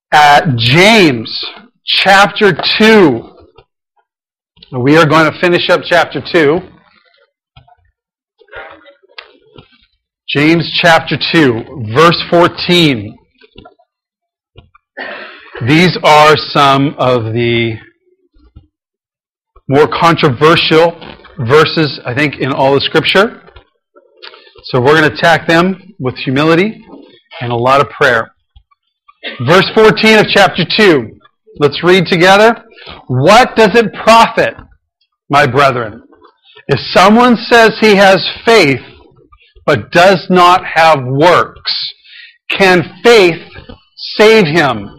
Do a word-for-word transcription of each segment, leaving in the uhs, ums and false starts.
at James chapter two. We are going to finish up chapter two. James chapter two, verse fourteen. These are some of the more controversial verses, I think, in all of Scripture. So we're going to attack them with humility and a lot of prayer. Verse fourteen of chapter two. Let's read together. What does it profit, my brethren, if someone says he has faith but does not have works? Can faith save him?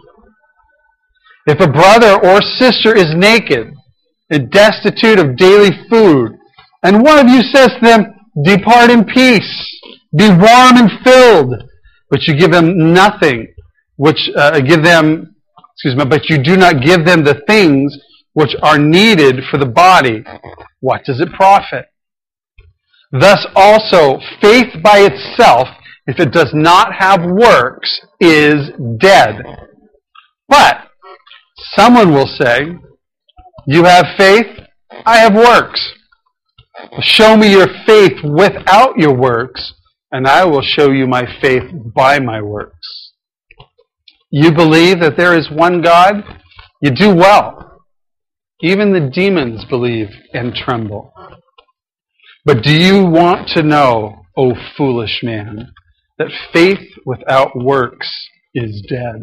If a brother or sister is naked and destitute of daily food, and one of you says to them, depart in peace, be warm and filled, but you give them nothing, which uh, give them, excuse me, but you do not give them the things which are needed for the body, what does it profit? Thus also, faith by itself, if it does not have works, is dead. But someone will say, you have faith, I have works. Show me your faith without your works, and I will show you my faith by my works. You believe that there is one God? You do well. Even the demons believe and tremble. But do you want to know, O foolish man, that faith without works is dead?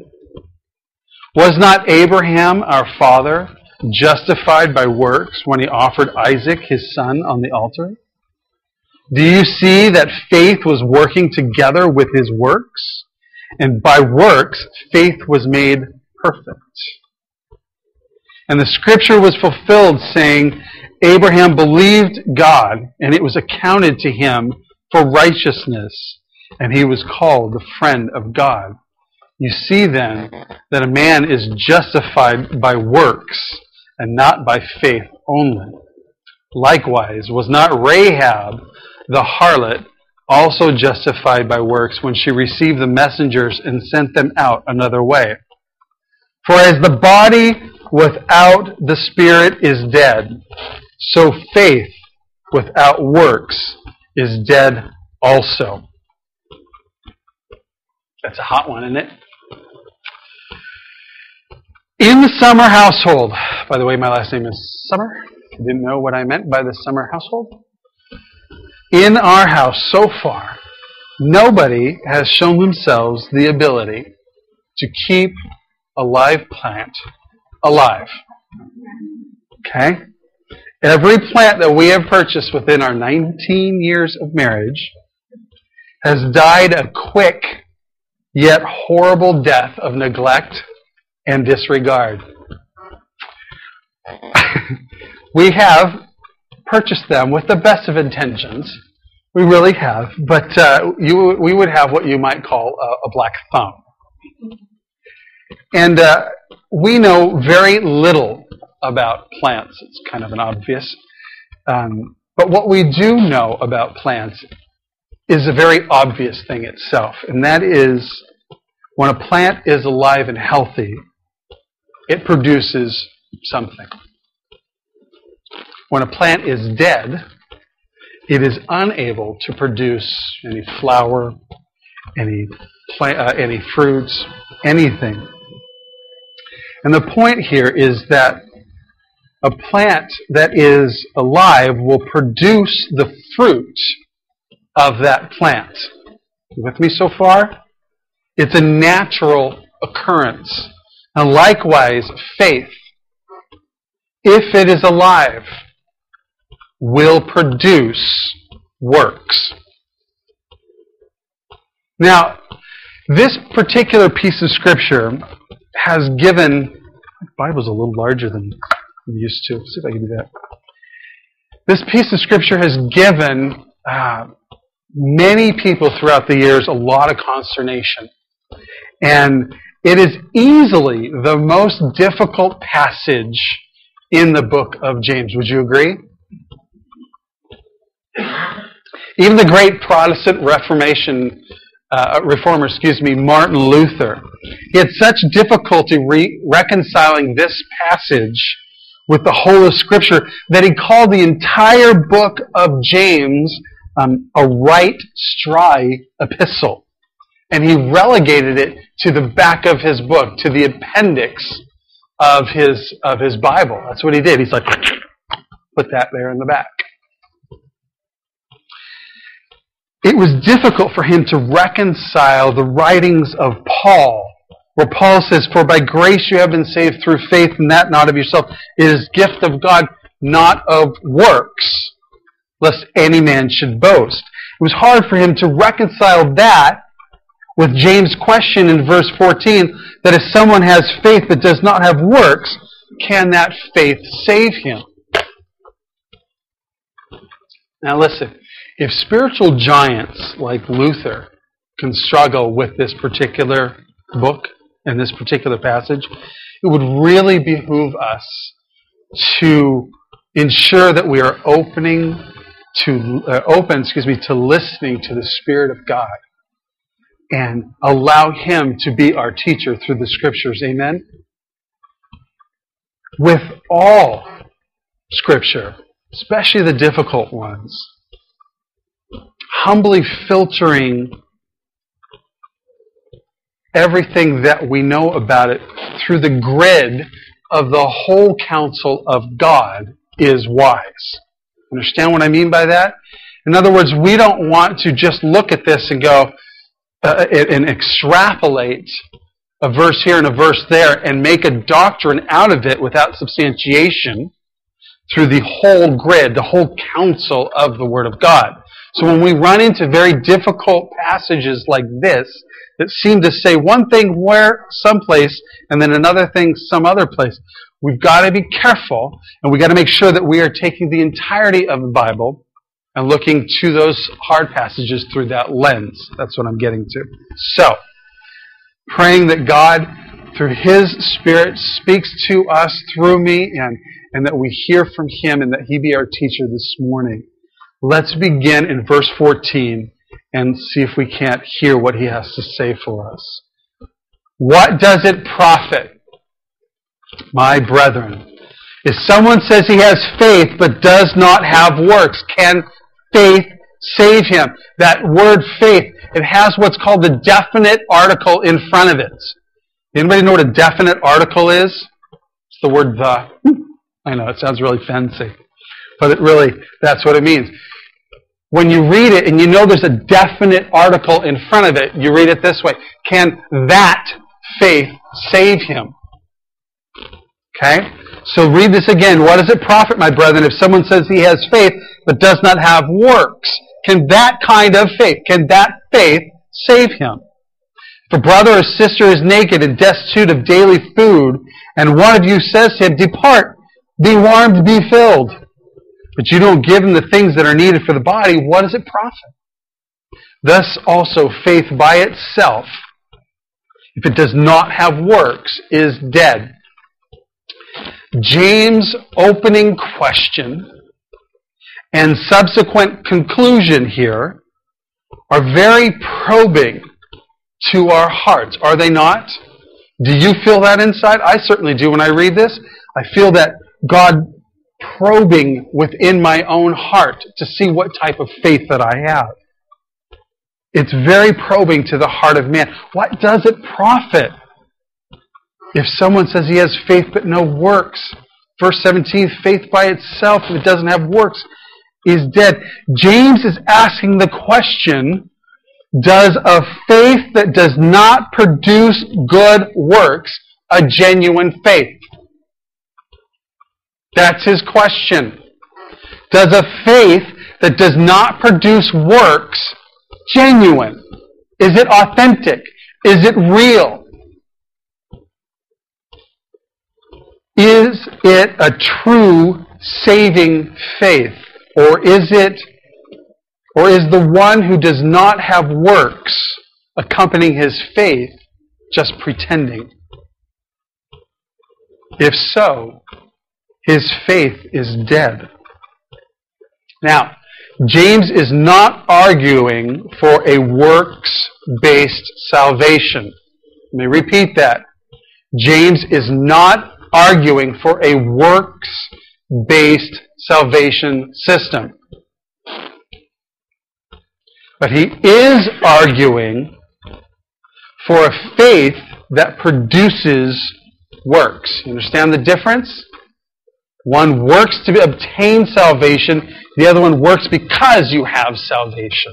Was not Abraham, our father, justified by works when he offered Isaac, his son, on the altar? Do you see that faith was working together with his works? And by works, faith was made perfect. And the scripture was fulfilled, saying, Abraham believed God, and it was accounted to him for righteousness, and he was called the friend of God. You see then that a man is justified by works, and not by faith only. Likewise, was not Rahab the harlot also justified by works when she received the messengers and sent them out another way? For as the body without the spirit is dead, so faith without works is dead also. That's a hot one, isn't it? In the Summer household, by the way, my last name is Summer. If you didn't know what I meant by the Summer household. In our house so far, nobody has shown themselves the ability to keep a live plant alive. Okay? Every plant that we have purchased within our nineteen years of marriage has died a quick yet horrible death of neglect and disregard. We have purchased them with the best of intentions. We really have. But uh, you, we would have what you might call a, a black thumb. And uh, we know very little about plants. It's kind of an obvious. Um, but what we do know about plants is a very obvious thing itself. And that is, when a plant is alive and healthy, it produces something. When a plant is dead, it is unable to produce any flower, any plant, uh, any fruits, anything. And the point here is that a plant that is alive will produce the fruit of that plant. You with me so far? It's a natural occurrence. And likewise, faith, if it is alive, will produce works. Now, this particular piece of Scripture has given... The Bible's a little larger than I'm used to. Let's see if I can do that. This piece of Scripture has given uh, many people throughout the years a lot of consternation. And it is easily the most difficult passage in the book of James. Would you agree? Even the great Protestant Reformation uh, reformer, excuse me, Martin Luther. He had such difficulty re- reconciling this passage with the whole of Scripture that he called the entire book of James um, a right stry epistle. And he relegated it to the back of his book, to the appendix of his of his Bible. That's what he did. He's like, put that there in the back. It was difficult for him to reconcile the writings of Paul, where Paul says, "For by grace you have been saved through faith, and that not of yourself. It is gift of God, not of works, lest any man should boast." It was hard for him to reconcile that with James' question in verse fourteen, that if someone has faith that does not have works, can that faith save him? Now listen, if spiritual giants like Luther can struggle with this particular book and this particular passage, it would really behoove us to ensure that we are opening to uh, open, excuse me, to listening to the Spirit of God and allow Him to be our teacher through the Scriptures. Amen? With all Scripture, especially the difficult ones, humbly filtering everything that we know about it through the grid of the whole counsel of God is wise. Understand what I mean by that? In other words, we don't want to just look at this and go uh, and extrapolate a verse here and a verse there and make a doctrine out of it without substantiation through the whole grid, the whole counsel of the Word of God. So when we run into very difficult passages like this that seem to say one thing where someplace and then another thing some other place, we've got to be careful, and we've got to make sure that we are taking the entirety of the Bible and looking to those hard passages through that lens. That's what I'm getting to. So, praying that God, through His Spirit, speaks to us through me, and, and that we hear from Him, and that He be our teacher this morning. Let's begin in verse fourteen and see if we can't hear what he has to say for us. What does it profit, my brethren, if someone says he has faith but does not have works? Can faith save him? That word faith, it has what's called the definite article in front of it. Anybody know what a definite article is? It's the word the. I know, it sounds really fancy. But it really, that's what it means. When you read it and you know there's a definite article in front of it, you read it this way. Can that faith save him? Okay? So read this again. What does it profit, my brethren, if someone says he has faith but does not have works? Can that kind of faith, can that faith save him? If a brother or sister is naked and destitute of daily food, and one of you says to him, "Depart, be warmed, be filled," but you don't give him the things that are needed for the body, what does it profit? Thus also faith by itself, if it does not have works, is dead. James' opening question and subsequent conclusion here are very probing to our hearts, are they not? Do you feel that inside? I certainly do. When I read this, I feel that God probing within my own heart to see what type of faith that I have. It's very probing to the heart of man. What does it profit if someone says he has faith but no works? Verse seventeen, faith by itself, if it doesn't have works, is dead. James is asking the question, does a faith that does not produce good works a genuine faith? That's his question. Does a faith that does not produce works genuine? Is it authentic? Is it real? Is it a true saving faith? Or is it, or is the one who does not have works accompanying his faith just pretending? If so, his faith is dead. Now, James is not arguing for a works-based salvation. Let me repeat that. James is not arguing for a works-based salvation system. But he is arguing for a faith that produces works. You understand the difference? One works to obtain salvation. The other one works because you have salvation.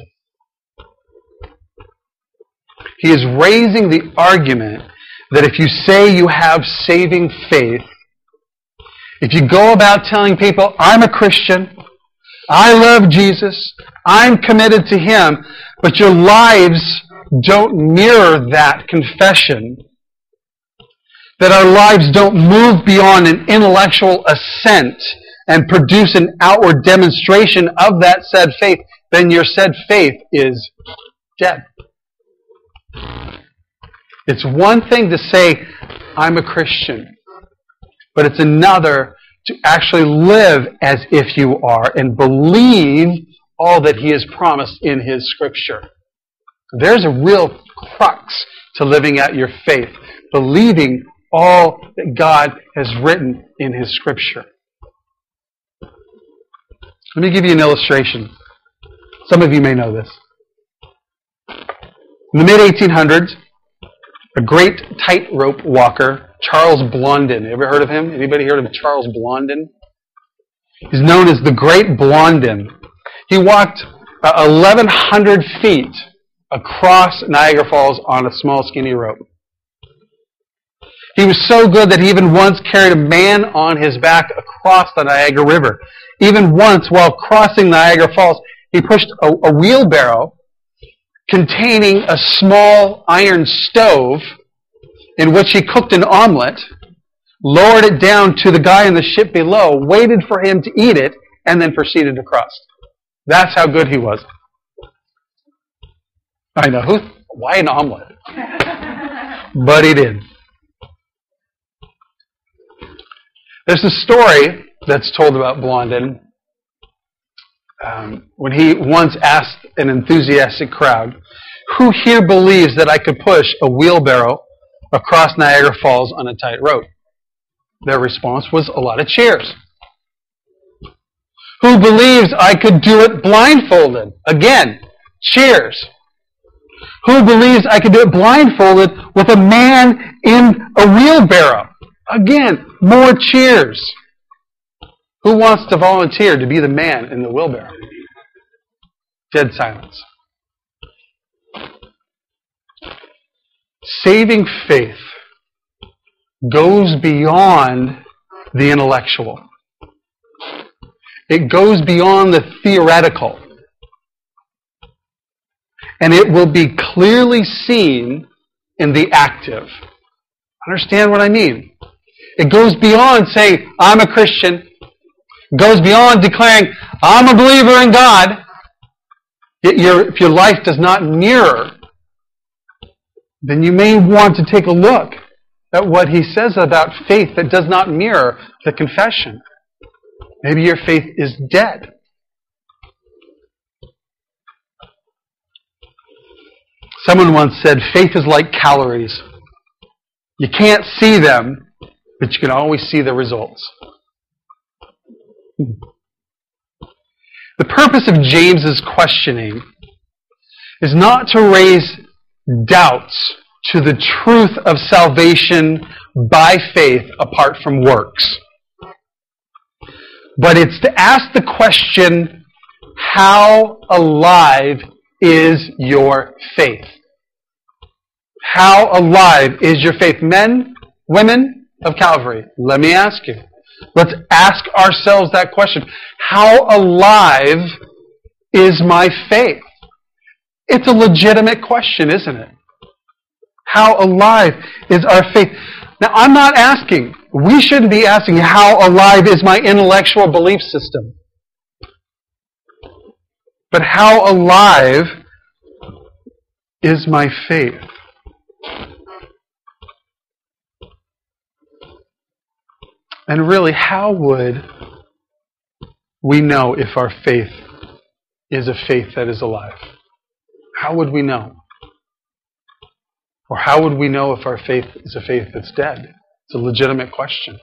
He is raising the argument that if you say you have saving faith, if you go about telling people, I'm a Christian, I love Jesus, I'm committed to Him, but your lives don't mirror that confession, that our lives don't move beyond an intellectual assent and produce an outward demonstration of that said faith, then your said faith is dead. It's one thing to say, I'm a Christian, but it's another to actually live as if you are and believe all that He has promised in His Scripture. There's a real crux to living out your faith, believing all that God has written in His Scripture. Let me give you an illustration. Some of you may know this. In the mid eighteen hundreds, a great tightrope walker, Charles Blondin. Ever heard of him? Anybody heard of Charles Blondin? He's known as the Great Blondin. He walked uh, eleven hundred feet across Niagara Falls on a small skinny rope. He was so good that he even once carried a man on his back across the Niagara River. Even once, while crossing Niagara Falls, he pushed a, a wheelbarrow containing a small iron stove in which he cooked an omelet, lowered it down to the guy in the ship below, waited for him to eat it, and then proceeded across. That's how good he was. I know. Who? Why an omelet? But he did. There's a story that's told about Blondin um, when he once asked an enthusiastic crowd, who here believes that I could push a wheelbarrow across Niagara Falls on a tight rope? Their response was a lot of cheers. Who believes I could do it blindfolded? Again, cheers. Who believes I could do it blindfolded with a man in a wheelbarrow? Again, more cheers. Who wants to volunteer to be the man in the wheelbarrow? Dead silence. Saving faith goes beyond the intellectual. It goes beyond the theoretical. And it will be clearly seen in the active. Understand what I mean? It goes beyond saying, I'm a Christian. It goes beyond declaring, I'm a believer in God. Yet your, if your life does not mirror, then you may want to take a look at what he says about faith that does not mirror the confession. Maybe your faith is dead. Someone once said, faith is like calories. You can't see them, but you can always see the results. The purpose of James's questioning is not to raise doubts to the truth of salvation by faith apart from works. But it's to ask the question, how alive is your faith? How alive is your faith? Men, women of Calvary, let me ask you. Let's ask ourselves that question. How alive is my faith? It's a legitimate question, isn't it? How alive is our faith? Now, I'm not asking, we shouldn't be asking, how alive is my intellectual belief system? But how alive is my faith? And really, how would we know if our faith is a faith that is alive? How would we know? Or how would we know if our faith is a faith that's dead? It's a legitimate question.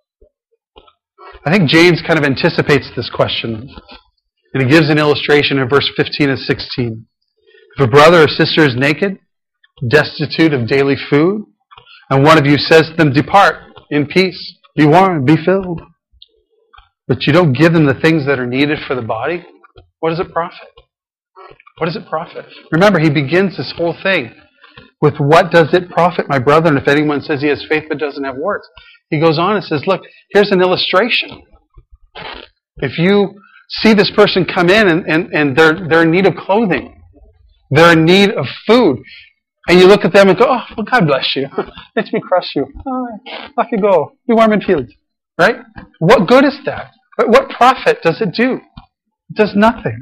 I think James kind of anticipates this question. And he gives an illustration in verse fifteen and sixteen. If a brother or sister is naked, destitute of daily food, and one of you says to them, depart in peace, be warmed, be filled, but you don't give them the things that are needed for the body, what does it profit? What does it profit? Remember, he begins this whole thing with what does it profit, my brother? And if anyone says he has faith but doesn't have works, he goes on and says, look, here's an illustration. If you see this person come in and, and, and they're, they're in need of clothing, they're in need of food, and you look at them and go, oh, well, God bless you. Let me crush you. Oh, off you go. Be warm and filled. Right? What good is that? What profit does it do? It does nothing.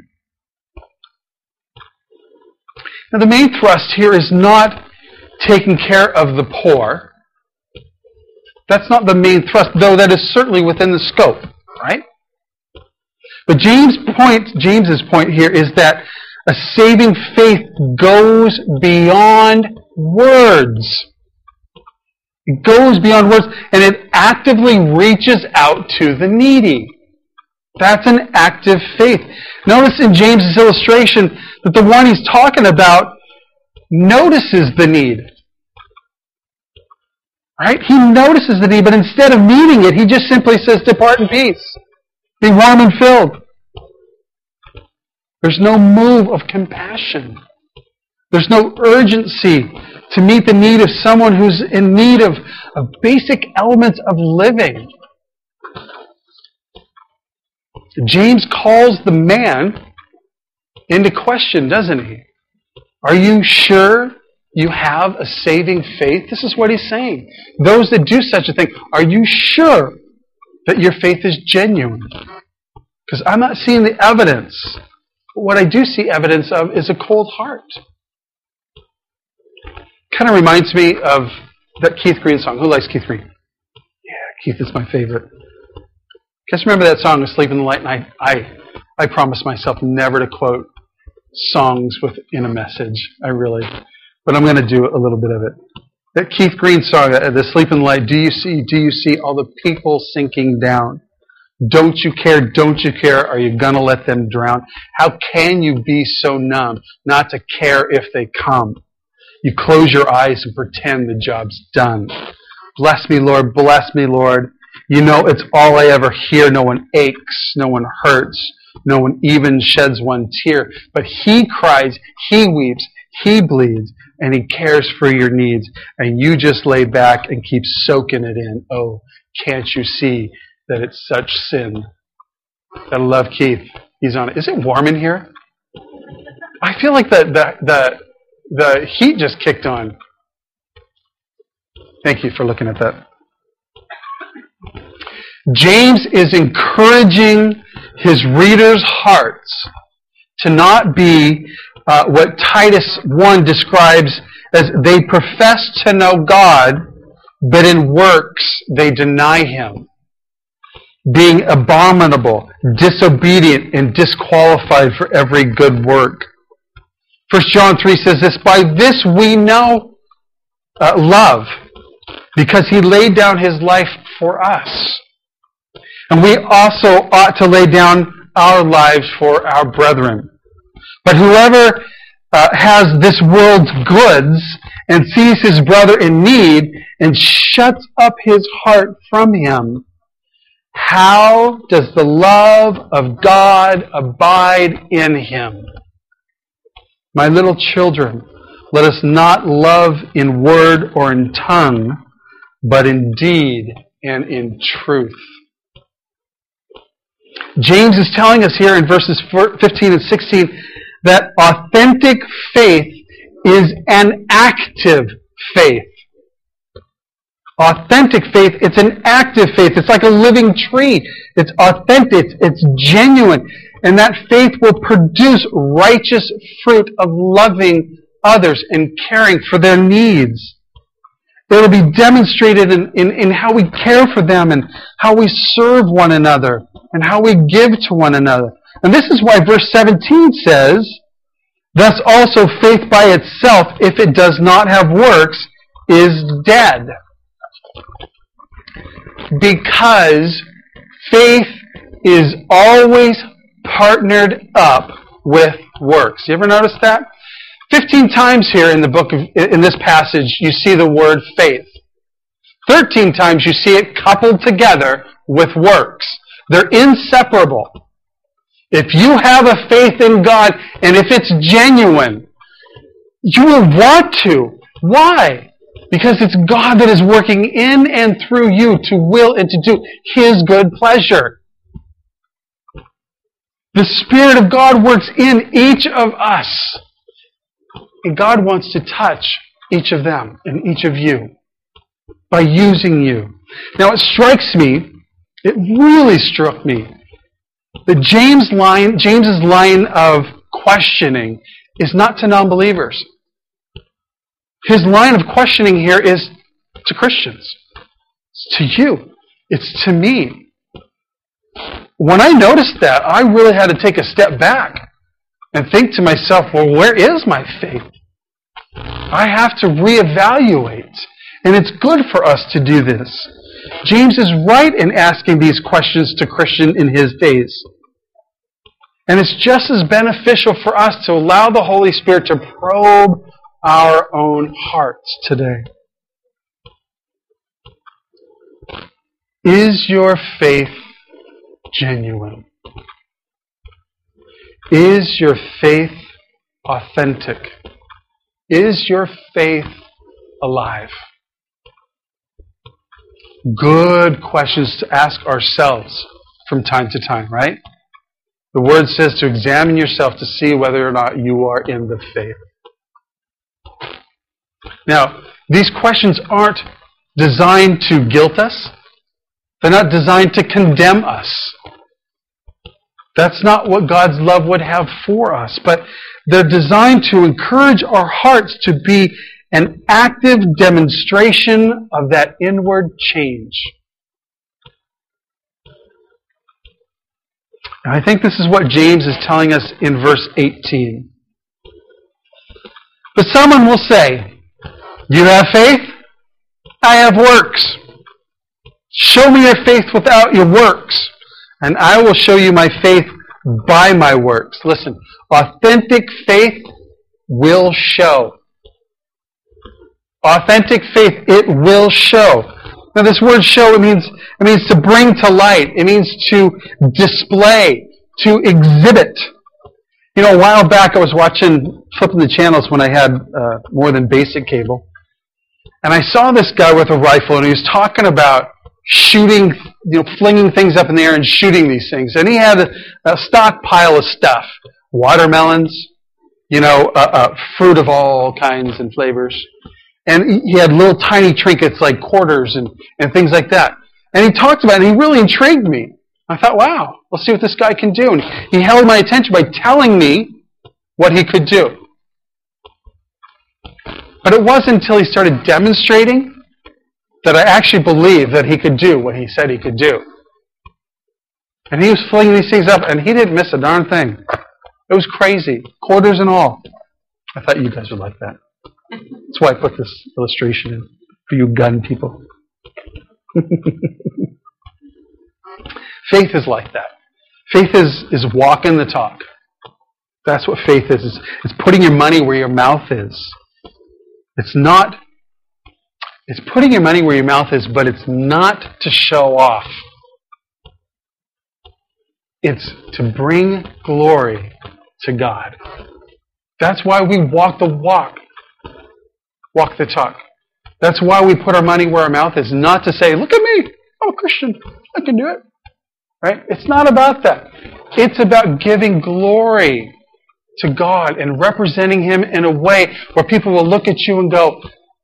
Now, the main thrust here is not taking care of the poor. That's not the main thrust, though that is certainly within the scope, right? But James' point, James's point here is that a saving faith goes beyond words. It goes beyond words, and it actively reaches out to the needy. That's an active faith. Notice in James's illustration that the one he's talking about notices the need. Right? He notices the need, but instead of meeting it, he just simply says, depart in peace. Be warm and filled. There's no move of compassion. There's no urgency to meet the need of someone who's in need of, of basic elements of living. James calls the man into question, doesn't he? Are you sure you have a saving faith? This is what he's saying. Those that do such a thing, are you sure that your faith is genuine? Because I'm not seeing the evidence. What I do see evidence of is a cold heart. Kind of reminds me of that Keith Green song. Who likes Keith Green? Yeah, Keith is my favorite. Guys, remember that song, Asleep in the Light? And I, I, I promised myself never to quote songs within a message. I really, but I'm going to do a little bit of it. That Keith Green song, The Asleep in the Light. Do you see? Do you see all the people sinking down? Don't you care? Don't you care? Are you going to let them drown? How can you be so numb not to care if they come? You close your eyes and pretend the job's done. Bless me, Lord. Bless me, Lord. You know, it's all I ever hear. No one aches. No one hurts. No one even sheds one tear. But He cries. He weeps. He bleeds. And He cares for your needs. And you just lay back and keep soaking it in. Oh, can't you see that it's such sin? I love Keith. He's on it. Is it warm in here? I feel like the, the, the, the heat just kicked on. Thank you for looking at that. James is encouraging his readers' hearts to not be uh, what Titus one describes as they profess to know God, but in works they deny Him. Being abominable, disobedient, and disqualified for every good work. First John three says this, by this we know uh, love, because He laid down His life for us. And we also ought to lay down our lives for our brethren. But whoever uh, has this world's goods and sees his brother in need and shuts up his heart from him, how does the love of God abide in him? My little children, let us not love in word or in tongue, but in deed and in truth. James is telling us here in verses fifteen and sixteen that authentic faith is an active faith. Authentic faith, it's an active faith. It's like a living tree. It's authentic. It's genuine. And that faith will produce righteous fruit of loving others and caring for their needs. It will be demonstrated in, in, in how we care for them and how we serve one another and how we give to one another. And this is why verse seventeen says, thus also faith by itself, if it does not have works, is dead. Because faith is always partnered up with works. You ever notice that? Fifteen times here in the book of, in this passage, you see the word faith. Thirteen times you see it coupled together with works. They're inseparable. If you have a faith in God, and if it's genuine, you will want to. Why? Because it's God that is working in and through you to will and to do His good pleasure. The Spirit of God works in each of us. And God wants to touch each of them and each of you by using you. Now it strikes me, it really struck me, that James' line, James's line of questioning is not to non-believers. His line of questioning here is to Christians. It's to you. It's to me. When I noticed that, I really had to take a step back and think to myself, well, where is my faith? I have to reevaluate. And it's good for us to do this. James is right in asking these questions to Christians in his days. And it's just as beneficial for us to allow the Holy Spirit to probe our own hearts today. Is your faith genuine? Is your faith authentic? Is your faith alive? Good questions to ask ourselves from time to time, right? The Word says to examine yourself to see whether or not you are in the faith. Now, these questions aren't designed to guilt us. They're not designed to condemn us. That's not what God's love would have for us. But they're designed to encourage our hearts to be an active demonstration of that inward change. And I think this is what James is telling us in verse eighteen. But someone will say, you have faith? I have works. Show me your faith without your works, and I will show you my faith by my works. Listen, authentic faith will show. Authentic faith, it will show. Now this word show, it means, it means to bring to light. It means to display, to exhibit. You know, a while back I was watching, flipping the channels when I had uh, more than basic cable. And I saw this guy with a rifle, and he was talking about shooting, you know, flinging things up in the air and shooting these things. And he had a, a stockpile of stuff. Watermelons, you know, uh, uh, fruit of all kinds and flavors. And he had little tiny trinkets like quarters and, and things like that. And he talked about it, and he really intrigued me. I thought, wow, let's see what this guy can do. And he held my attention by telling me what he could do. But it wasn't until he started demonstrating that I actually believed that he could do what he said he could do. And he was flinging these things up, and he didn't miss a darn thing. It was crazy, quarters and all. I thought you guys would like that. That's why I put this illustration in, for you gun people. Faith is like that. Faith is, is walking the talk. That's what faith is. It's, it's putting your money where your mouth is. It's not, it's putting your money where your mouth is, but it's not to show off. It's to bring glory to God. That's why we walk the walk. Walk the talk. That's why we put our money where our mouth is. Not to say, look at me, I'm a Christian, I can do it. Right? It's not about that. It's about giving glory to God and representing Him in a way where people will look at you and go,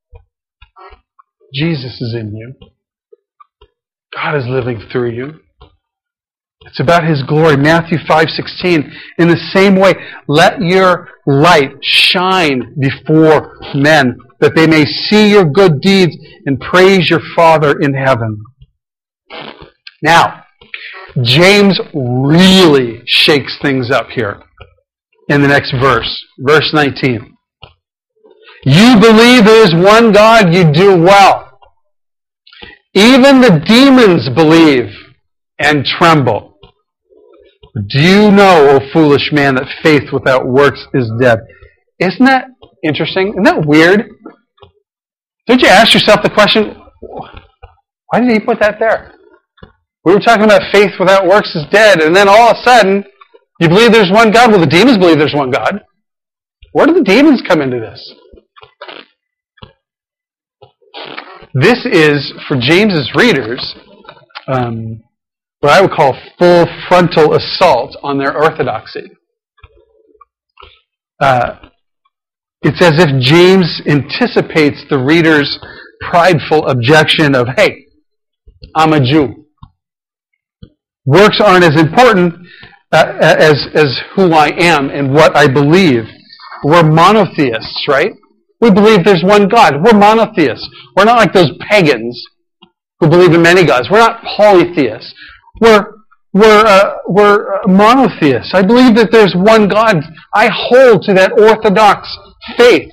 Jesus is in you. God is living through you. It's about His glory. Matthew five sixteen. In the same way, let your light shine before men, that they may see your good deeds and praise your Father in heaven. Now, James really shakes things up here in the next verse, verse nineteen. You believe there is one God, you do well. Even the demons believe and tremble. Do you know, O foolish man, that faith without works is dead? Isn't that interesting? Isn't that weird? Don't you ask yourself the question, why did he put that there? We were talking about faith without works is dead, and then all of a sudden, you believe there's one God. Well, the demons believe there's one God. Where do the demons come into this? This is, for James's readers, um, what I would call full frontal assault on their orthodoxy. Uh, it's as if James anticipates the reader's prideful objection of, hey, I'm a Jew. Works aren't as important uh, as, as who I am and what I believe. We're monotheists, right? We believe there's one God. We're monotheists. We're not like those pagans who believe in many gods. We're not polytheists. We're, we're, uh, we're monotheists. I believe that there's one God. I hold to that orthodox faith.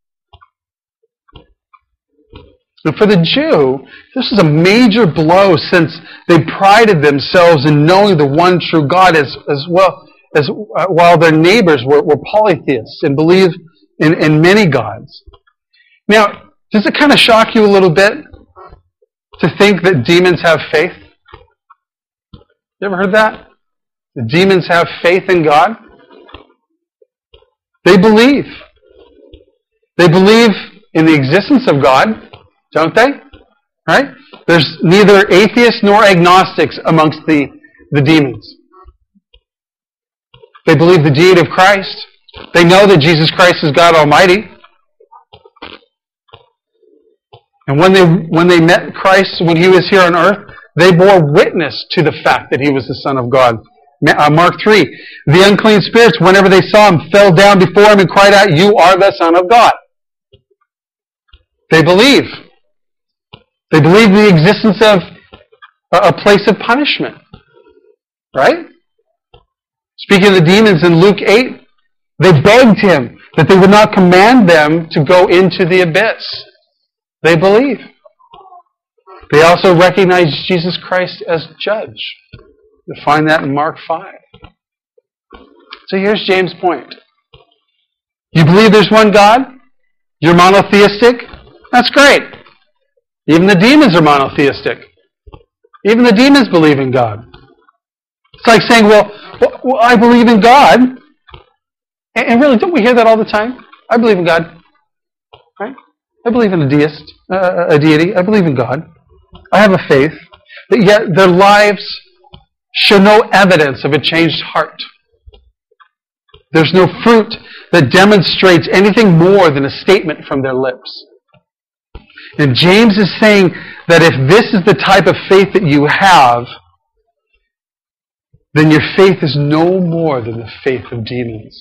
And for the Jew, this is a major blow since they prided themselves in knowing the one true God as, as well as uh, while their neighbors were, were polytheists and believed in, in many gods. Now, does it kind of shock you a little bit to think that demons have faith? You ever heard that? The demons have faith in God? They believe. They believe in the existence of God, don't they? Right? There's neither atheists nor agnostics amongst the, the demons. They believe the deity of Christ. They know that Jesus Christ is God Almighty. And when they when they met Christ when he was here on earth, they bore witness to the fact that he was the Son of God. Mark three, the unclean spirits, whenever they saw him, fell down before him and cried out, "You are the Son of God." They believe. They believe the existence of a place of punishment. Right? Speaking of the demons in Luke eight, they begged him that they would not command them to go into the abyss. They believe. They also recognize Jesus Christ as judge. You'll find that in Mark five. So here's James' point. You believe there's one God? You're monotheistic? That's great. Even the demons are monotheistic. Even the demons believe in God. It's like saying, well, well I believe in God. And really, don't we hear that all the time? I believe in God. Right? I believe in a deist, uh, a deity. I believe in God. I have a faith. But yet their lives show no evidence of a changed heart. There's no fruit that demonstrates anything more than a statement from their lips. And James is saying that if this is the type of faith that you have, then your faith is no more than the faith of demons.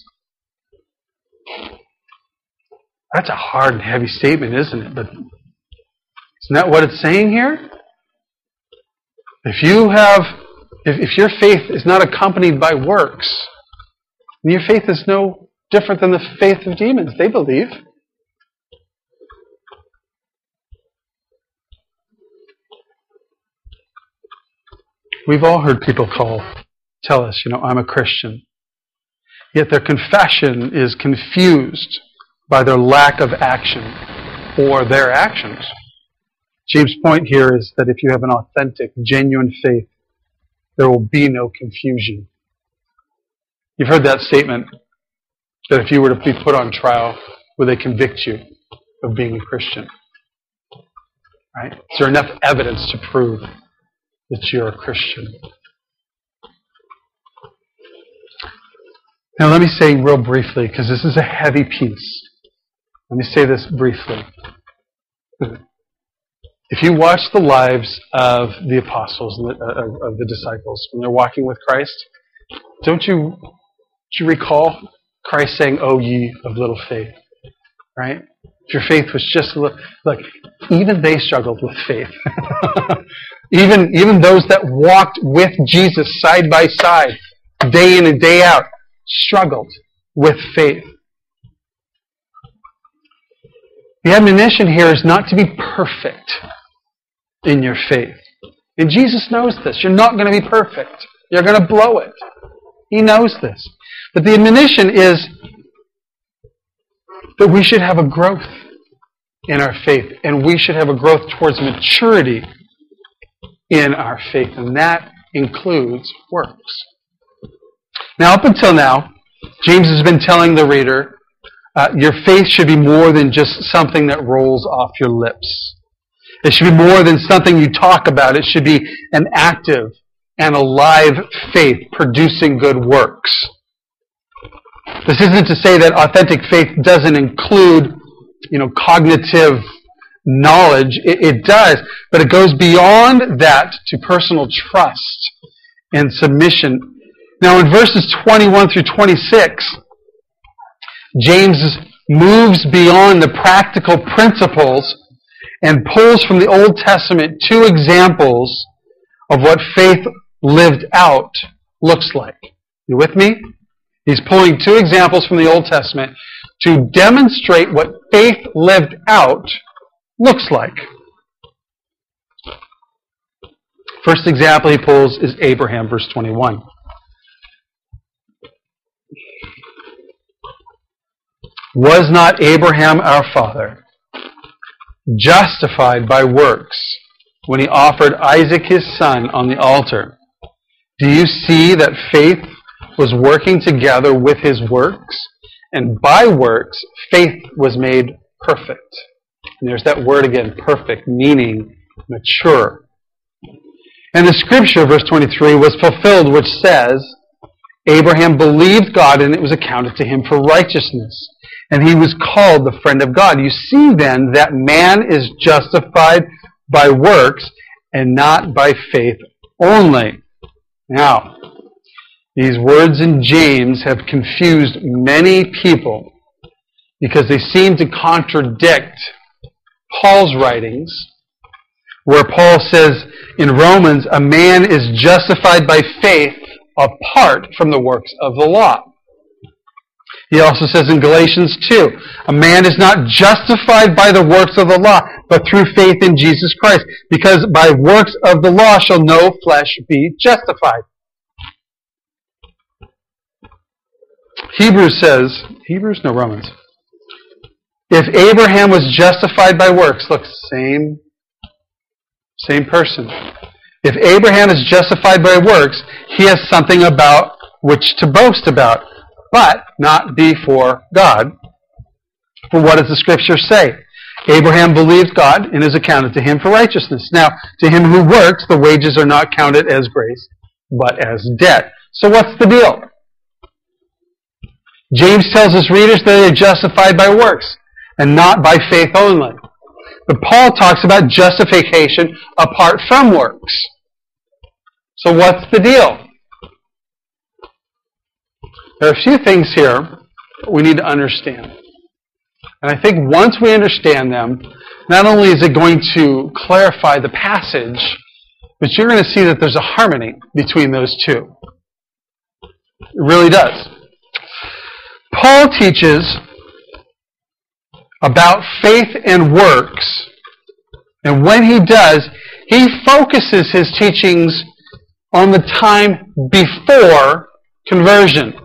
That's a hard and heavy statement, isn't it? But isn't that what it's saying here? If you have, if, if your faith is not accompanied by works, then your faith is no different than the faith of demons. They believe. We've all heard people call, tell us, you know, I'm a Christian. Yet their confession is confused by their lack of action or their actions. James' point here is that if you have an authentic, genuine faith, there will be no confusion. You've heard that statement that if you were to be put on trial, would they convict you of being a Christian? Right? Is there enough evidence to prove that you're a Christian? Now let me say real briefly, because this is a heavy piece. Let me say this briefly. If you watch the lives of the apostles, of, of the disciples, when they're walking with Christ, don't you, don't you recall Christ saying, "Oh, ye of little faith"? Right? If your faith was just a little... Look, even they struggled with faith. Even, even those that walked with Jesus side by side, day in and day out, struggled with faith. The admonition here is not to be perfect in your faith. And Jesus knows this. You're not going to be perfect. You're going to blow it. He knows this. But the admonition is that we should have a growth in our faith. And we should have a growth towards maturity in our faith. And that includes works. Now, up until now, James has been telling the reader, uh, your faith should be more than just something that rolls off your lips. It should be more than something you talk about. It should be an active and alive faith producing good works. This isn't to say that authentic faith doesn't include, you know, cognitive knowledge. It, it does, but it goes beyond that to personal trust and submission. Now, in verses twenty-one through twenty-six, James moves beyond the practical principles and pulls from the Old Testament two examples of what faith lived out looks like. You with me? He's pulling two examples from the Old Testament to demonstrate what faith lived out looks like. First example he pulls is Abraham, verse twenty-one. Was not Abraham our father justified by works when he offered Isaac his son on the altar? Do you see that faith was working together with his works? And by works, faith was made perfect. And there's that word again, perfect, meaning mature. And the scripture, verse twenty-three, was fulfilled, which says, Abraham believed God, and it was accounted to him for righteousness. And he was called the friend of God. You see then that man is justified by works and not by faith only. Now, these words in James have confused many people because they seem to contradict Paul's writings, where Paul says in Romans, a man is justified by faith apart from the works of the law. He also says in Galatians two, a man is not justified by the works of the law, but through faith in Jesus Christ, because by works of the law shall no flesh be justified. Hebrews says, Hebrews? No, Romans. If Abraham was justified by works, look, same, same person. If Abraham is justified by works, he has something about which to boast about, but not before God. For what does the scripture say? Abraham believed God and is accounted to him for righteousness. Now, to him who works, the wages are not counted as grace, but as debt. So what's the deal? James tells his readers that they are justified by works and not by faith only. But Paul talks about justification apart from works. So what's the deal? There are a few things here we need to understand. And I think once we understand them, not only is it going to clarify the passage, but you're going to see that there's a harmony between those two. It really does. Paul teaches about faith and works, and when he does, he focuses his teachings on the time before conversion.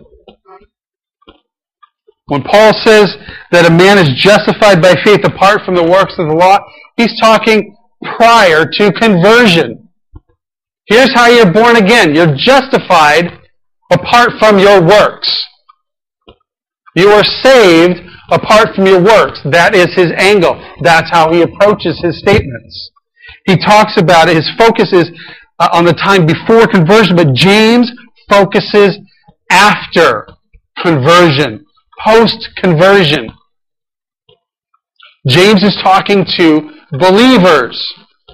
When Paul says that a man is justified by faith apart from the works of the law, he's talking prior to conversion. Here's how you're born again. You're justified apart from your works. You are saved apart from your works. That is his angle. That's how he approaches his statements. He talks about it. His focus is uh, on the time before conversion, but James focuses after conversion, post-conversion. James is talking to believers.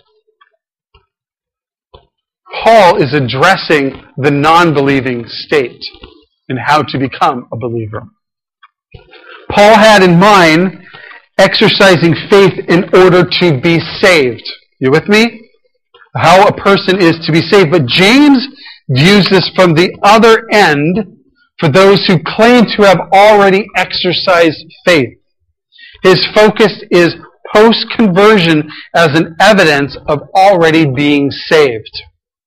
Paul is addressing the non-believing state and how to become a believer. Paul had in mind exercising faith in order to be saved. You with me? how a person is to be saved. But James views this from the other end for those who claim to have already exercised faith. His focus is post-conversion as an evidence of already being saved.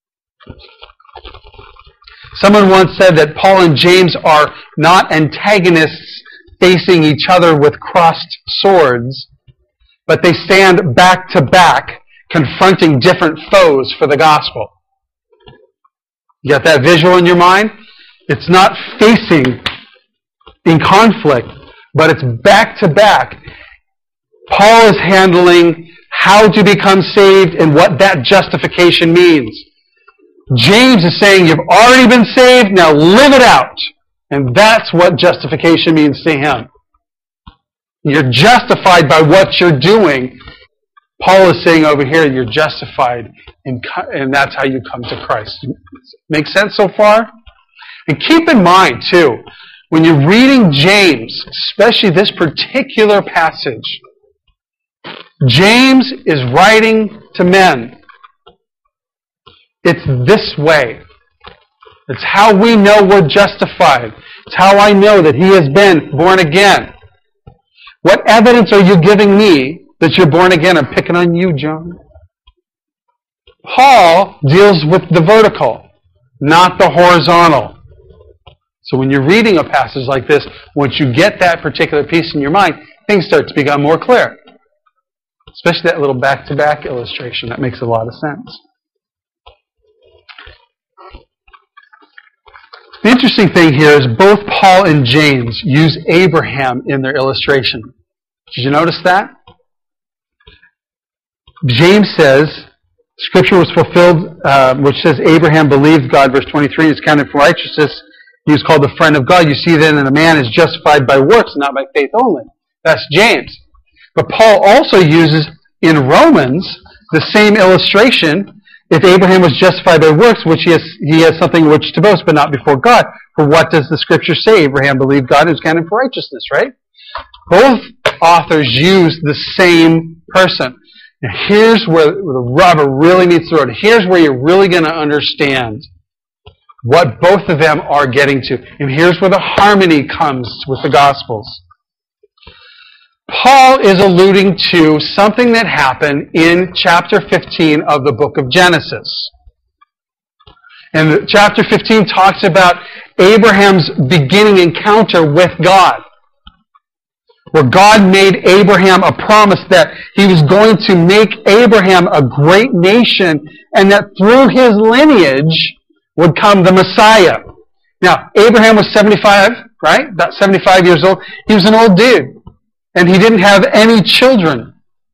Someone once said that Paul and James are not antagonists facing each other with crossed swords, but they stand back to back confronting different foes for the gospel. You got that visual in your mind? It's not facing in conflict, but it's back to back. Paul is handling how to become saved and what that justification means. James is saying you've already been saved, now live it out. And that's what justification means to him. You're justified by what you're doing. Paul is saying over here, you're justified, in, and that's how you come to Christ. Make sense so far? And keep in mind, too, when you're reading James, especially this particular passage, James is writing to men. It's this way. It's how we know we're justified. It's how I know that he has been born again. What evidence are you giving me that you're born again? I'm picking on you, John. Paul deals with the vertical, not the horizontal. So when you're reading a passage like this, once you get that particular piece in your mind, things start to become more clear. Especially that little back-to-back illustration. That makes a lot of sense. The interesting thing here is both Paul and James use Abraham in their illustration. Did you notice that? James says, Scripture was fulfilled, uh, which says Abraham believed God, verse twenty-three, is counted for righteousness. He was called the friend of God. You see then that a man is justified by works, not by faith only. That's James. But Paul also uses in Romans the same illustration. If Abraham was justified by works, which he has, he has something which to boast, but not before God. For what does the Scripture say? Abraham believed God and was counted for righteousness, right? Both authors use the same person. Now here's where the rubber really meets the road. Here's where you're really going to understand what both of them are getting to. And here's where the harmony comes with the Gospels. Paul is alluding to something that happened in chapter fifteen of the book of Genesis. And chapter fifteen talks about Abraham's beginning encounter with God, where God made Abraham a promise that he was going to make Abraham a great nation and that through his lineage would come the Messiah. Now, Abraham was seventy-five, right? About seventy-five years old. He was an old dude. And he didn't have any children.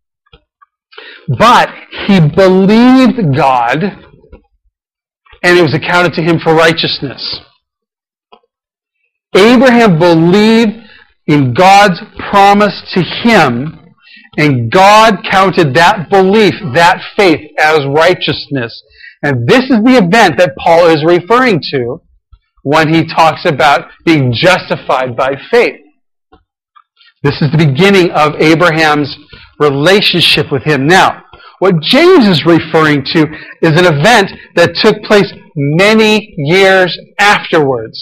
But he believed God, and it was accounted to him for righteousness. Abraham believed in God's promise to him, and God counted that belief, that faith, as righteousness. And this is the event that Paul is referring to when he talks about being justified by faith. This is the beginning of Abraham's relationship with him. Now, what James is referring to is an event that took place many years afterwards,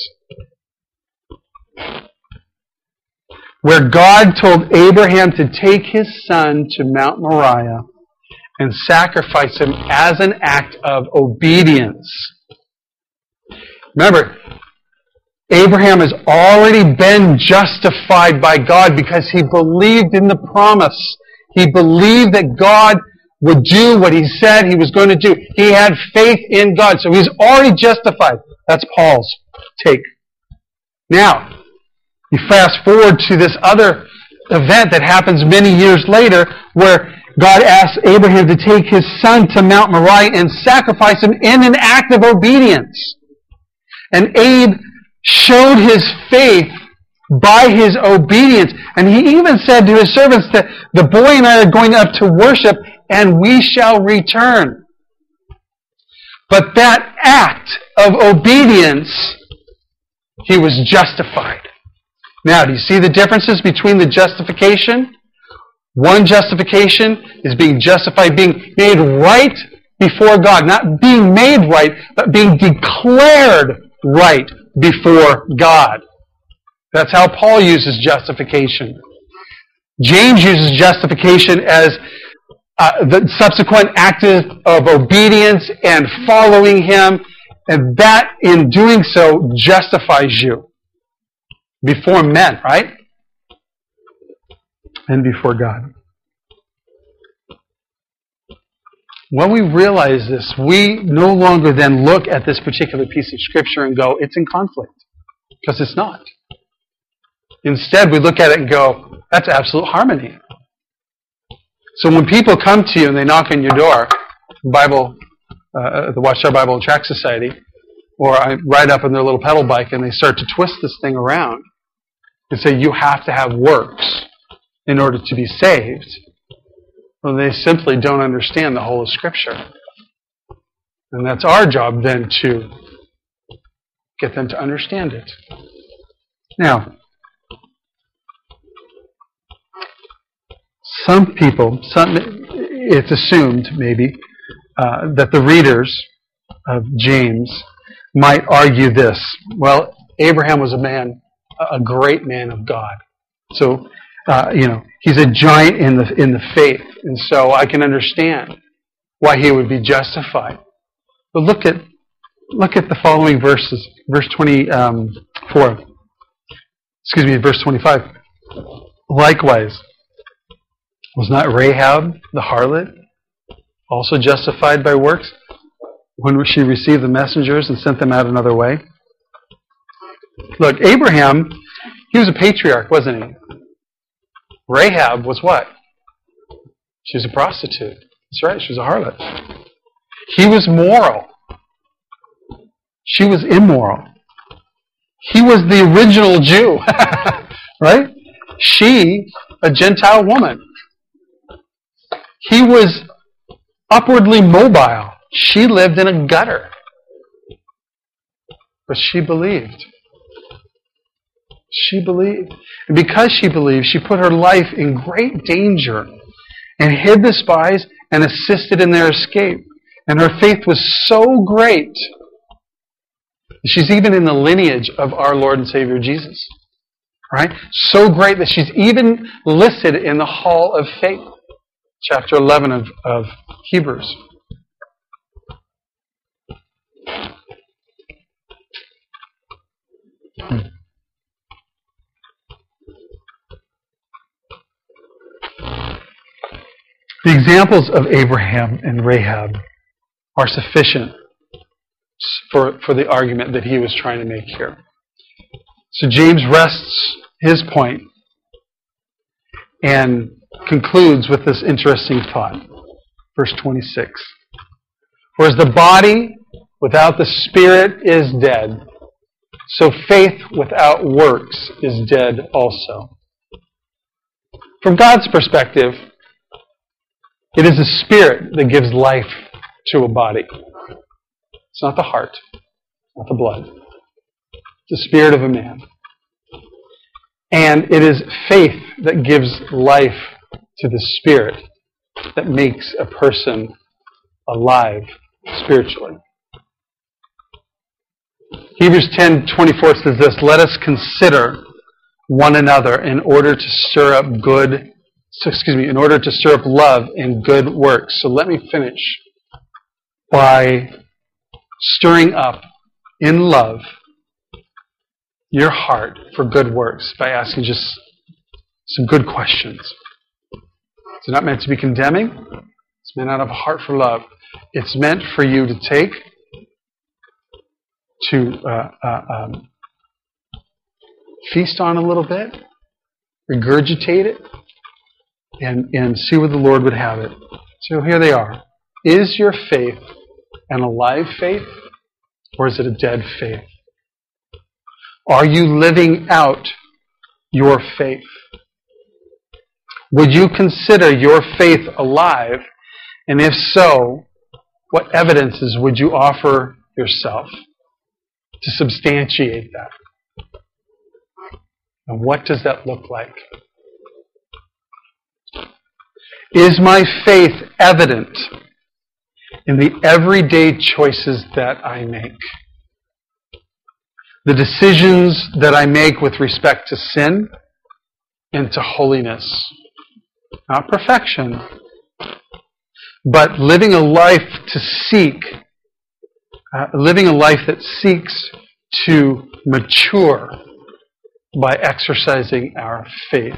where God told Abraham to take his son to Mount Moriah and sacrifice him as an act of obedience. Remember, Abraham has already been justified by God because he believed in the promise. He believed that God would do what he said he was going to do. He had faith in God, so he's already justified. That's Paul's take. Now, you fast forward to this other event that happens many years later where God asks Abraham to take his son to Mount Moriah and sacrifice him in an act of obedience. And Abe showed his faith by his obedience. And he even said to his servants that the boy and I are going up to worship and we shall return. But that act of obedience, he was justified. Now, do you see the differences between the justification? One justification is being justified, being made right before God. Not being made right, but being declared right before God. That's how Paul uses justification. James uses justification as uh, the subsequent act of obedience and following him, and that in doing so justifies you before men, right? And before God. When we realize this, we no longer then look at this particular piece of Scripture and go, it's in conflict. Because it's not. Instead, we look at it and go, that's absolute harmony. So when people come to you and they knock on your door, Bible, uh, the Watchtower Bible and Tract Society, or I ride up on their little pedal bike and they start to twist this thing around and say, you have to have works in order to be saved. Well, they simply don't understand the whole of Scripture. And that's our job then to get them to understand it. Now, some people, some, it's assumed maybe, uh, that the readers of James might argue this. Well, Abraham was a man, a great man of God. So, uh, you know, he's a giant in the in the faith. And so I can understand why he would be justified. But look at look at the following verses. Verse twenty-four. Excuse me, verse twenty-five. Likewise, was not Rahab the harlot also justified by works when she received the messengers and sent them out another way? Look, Abraham, he was a patriarch, wasn't he? Rahab was what? She was a prostitute. That's right, she was a harlot. He was moral. She was immoral. He was the original Jew. Right? She, a Gentile woman. He was upwardly mobile. She lived in a gutter. But she believed. She believed. And because she believed, she put her life in great danger and hid the spies and assisted in their escape. And her faith was so great, she's even in the lineage of our Lord and Savior Jesus. Right? So great that she's even listed in the Hall of Faith. Chapter eleven of, of Hebrews. Hmm. The examples of Abraham and Rahab are sufficient for, for the argument that he was trying to make here. So James rests his point and concludes with this interesting thought. Verse twenty-six. For as the body without the spirit is dead, so faith without works is dead also. From God's perspective, it is the spirit that gives life to a body. It's not the heart, not the blood. It's the spirit of a man. And it is faith that gives life to the spirit that makes a person alive spiritually. Hebrews ten twenty-four says this, let us consider one another in order to stir up good So, excuse me, in order to stir up love and good works. So let me finish by stirring up in love your heart for good works by asking just some good questions. It's not meant to be condemning. It's meant out of a heart for love. It's meant for you to take, to uh, uh, um, feast on a little bit, regurgitate it, And, and see where the Lord would have it. So here they are. Is your faith an alive faith, or is it a dead faith? Are you living out your faith? Would you consider your faith alive? And if so, what evidences would you offer yourself to substantiate that? And what does that look like? Is my faith evident in the everyday choices that I make. The decisions that I make with respect to sin and to holiness. Not perfection, but living a life to seek, uh, living a life that seeks to mature by exercising our faith.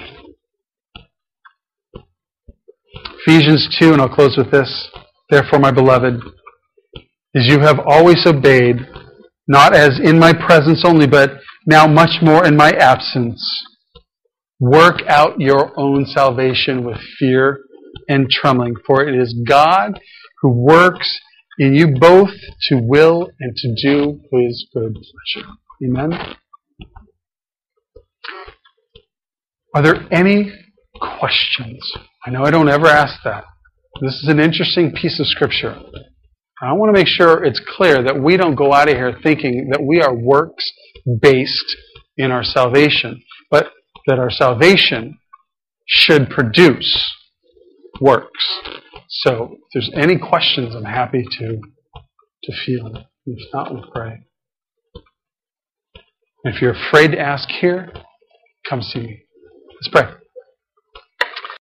Ephesians two, and I'll close with this. Therefore, my beloved, as you have always obeyed, not as in my presence only, but now much more in my absence, work out your own salvation with fear and trembling, for it is God who works in you both to will and to do His good pleasure. Amen? Are there any questions? I know I don't ever ask that. This is an interesting piece of Scripture. I want to make sure it's clear that we don't go out of here thinking that we are works-based in our salvation, but that our salvation should produce works. So if there's any questions, I'm happy to, to field. If not, we'll pray. If you're afraid to ask here, come see me. Let's pray.